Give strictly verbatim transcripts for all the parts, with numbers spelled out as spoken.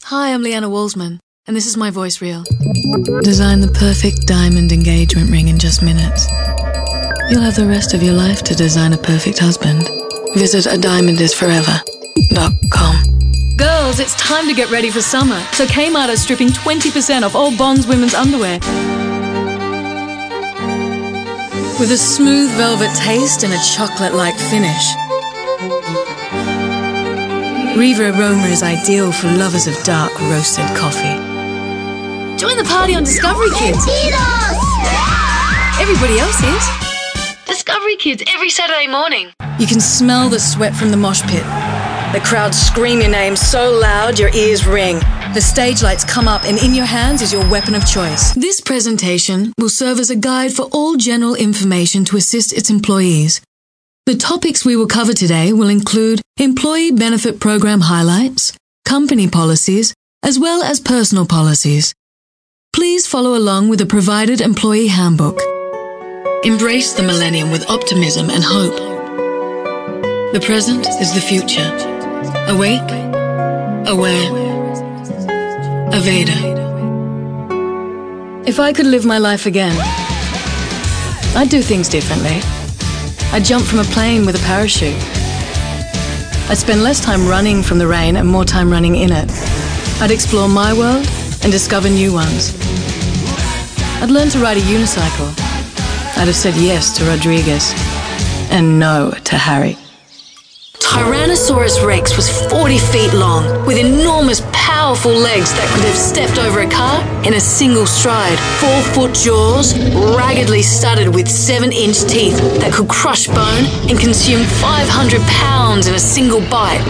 Hi, I'm Leanna Walsman, and this is my voice reel. Design the perfect diamond engagement ring in just minutes. You'll have the rest of your life to design a perfect husband. Visit a diamond is forever dot com. Girls, it's time to get ready for summer, so Kmart is stripping twenty percent off all Bonds women's underwear. With a smooth velvet taste and a chocolate-like finish. Riva Aroma is ideal for lovers of dark roasted coffee. Join the party on Discovery Kids. Everybody else is. Discovery Kids every Saturday morning. You can smell the sweat from the mosh pit. The crowd scream your name so loud your ears ring. The stage lights come up and in your hands is your weapon of choice. This presentation will serve as a guide for all general information to assist its employees. The topics we will cover today will include employee benefit program highlights, company policies, as well as personal policies. Please follow along with the provided employee handbook. Embrace the millennium with optimism and hope. The present is the future. Awake, aware, Aveda. If I could live my life again, I'd do things differently. I'd jump from a plane with a parachute. I'd spend less time running from the rain and more time running in it. I'd explore my world and discover new ones. I'd learn to ride a unicycle. I'd have said yes to Rodriguez and no to Harry. Tyrannosaurus Rex was forty feet long, with enormous, powerful legs that could have stepped over a car in a single stride. Four-foot jaws, raggedly studded with seven-inch teeth that could crush bone and consume five hundred pounds in a single bite.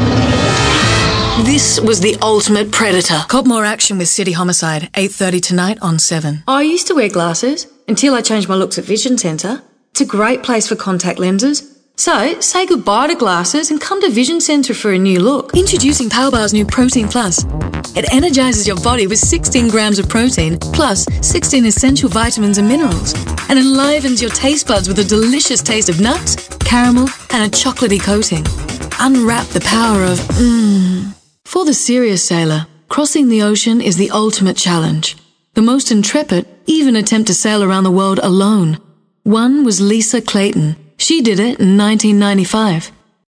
This was the ultimate predator. Cop more action with City Homicide, eight thirty tonight on seven. I used to wear glasses until I changed my looks at Vision Centre. It's a great place for contact lenses. So, say goodbye to glasses and come to Vision Centre for a new look. Introducing Powerbar's new Protein Plus. It energizes your body with sixteen grams of protein, plus sixteen essential vitamins and minerals, and enlivens your taste buds with a delicious taste of nuts, caramel, and a chocolatey coating. Unwrap the power of mmm. For the serious sailor, crossing the ocean is the ultimate challenge. The most intrepid even attempt to sail around the world alone. One was Lisa Clayton. She did it in nineteen ninety-five.